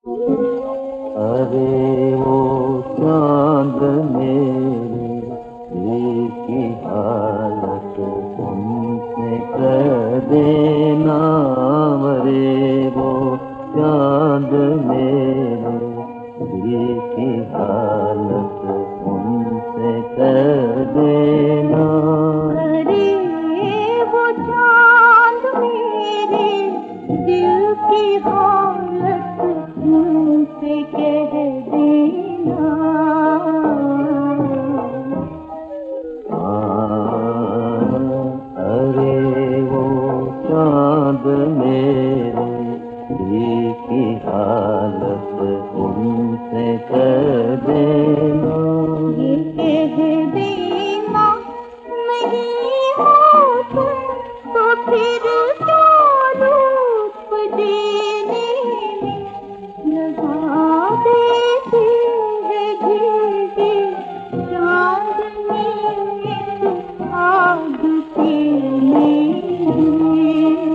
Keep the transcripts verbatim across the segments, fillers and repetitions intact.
अरे वो चाँद मेरे दिल की हालत तुमसे कह देना। अरे वो चाँद मेरे दिल की हालत तुमसे कह देना। अरे वो चाँद मेरे दिल की हालत मुझसे कह देना। अरे वो चाँद मेरे दिल की हालत तुमसे कह देना। ये कह देना नहीं हो तुम तो फिर क्या रूप देने में लगा देती है घिरती चाँदनी इस आग के लिए।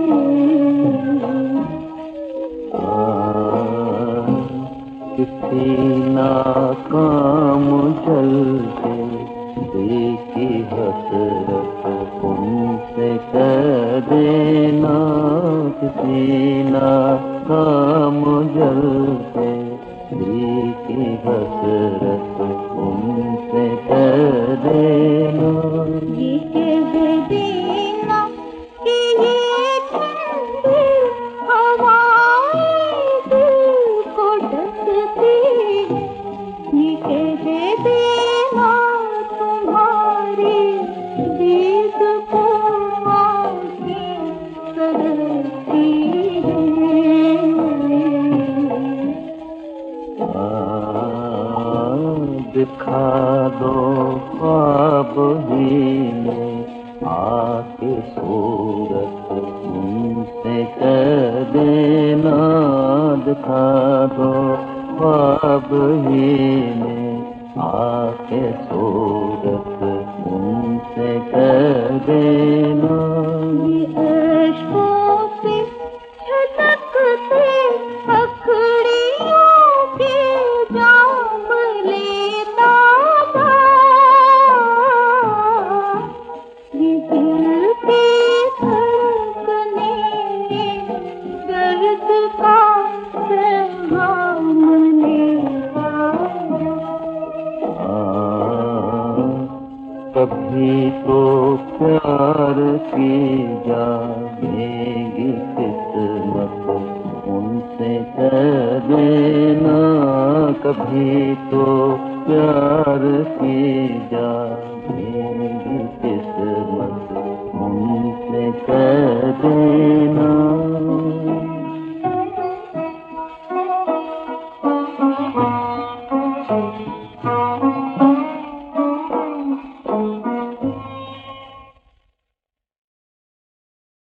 किसी नाकाम चलते दिल की हसरत उनसे कह देना। किसी नाकाम जलते दिल की हसरत उनसे कह देना। ये कह देना कि ये ठंडी हवाएं दिल को ढकती हैं। ये कह देना तुम्हारी दीद को आँखें करती हैं। दिखा दो ख्वाब ही में आके सूरत उनसे कह देना। दिखा दो ख्वाब ही में आके सूरत उनसे कह देना। ये अश्कों से छलकते अखड़ियों के जाम लेता था। ये दिल की धड़कने दर्द का पैगाम लेता था। कभी तो प्यार की जाएगी किस्मत उनसे कह देना। कभी तो प्यार की